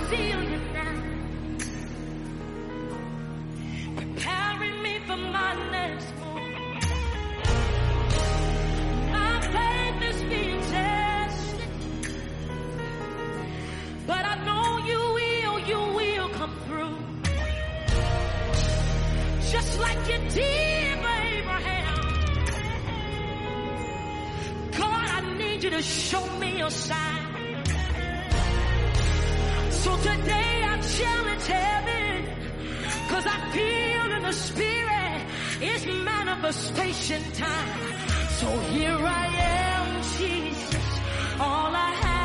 feel you now, preparing me for my next move. My faith is being tested, but I know you will come through. Just like you did for Abraham. God, I need you to show me your sign. So today I challenge heaven, 'cause I feel in the spirit it's manifestation time. So here I am, Jesus, all I have.